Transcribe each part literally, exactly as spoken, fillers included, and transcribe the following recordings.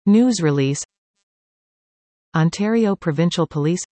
News release. Ontario Provincial Police.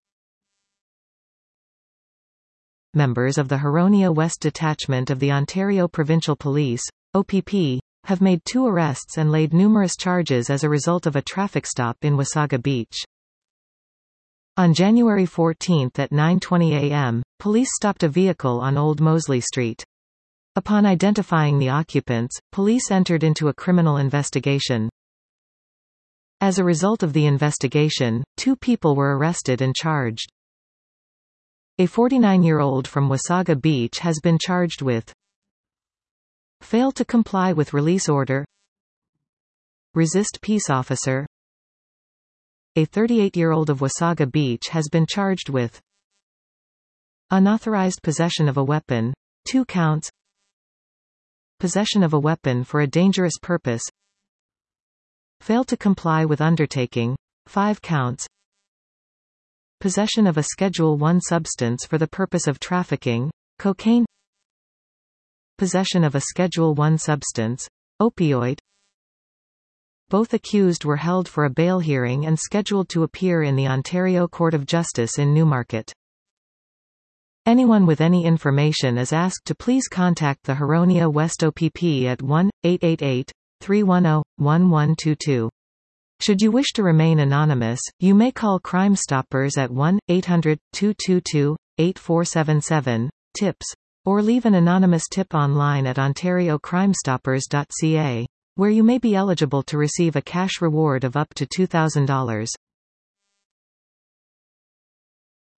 Members of the Huronia West Detachment of the Ontario Provincial Police, O P P, have made two arrests and laid numerous charges as a result of a traffic stop in Wasaga Beach. On January fourteenth at nine twenty a m, police stopped a vehicle on Old Mosley Street. Upon identifying the occupants, police entered into a criminal investigation. As a result of the investigation, two people were arrested and charged. A forty-nine-year-old from Wasaga Beach has been charged with fail to comply with release order, resist peace officer. A thirty-eight-year-old of Wasaga Beach has been charged with unauthorized possession of a weapon, two counts, possession of a weapon for a dangerous purpose, fail to comply with undertaking, five counts, possession of a Schedule one substance for the purpose of trafficking, cocaine, possession of a Schedule one substance, opioid. Both accused were held for a bail hearing and scheduled to appear in the Ontario Court of Justice in Newmarket. Anyone with any information is asked to please contact the Huronia West O P P at one eight eight eight, three one zero, one one two two. Should you wish to remain anonymous, you may call Crime Stoppers at one eight hundred, two two two, eight four seven seven, tips, or leave an anonymous tip online at ontario crime stoppers dot c a, where you may be eligible to receive a cash reward of up to two thousand dollars.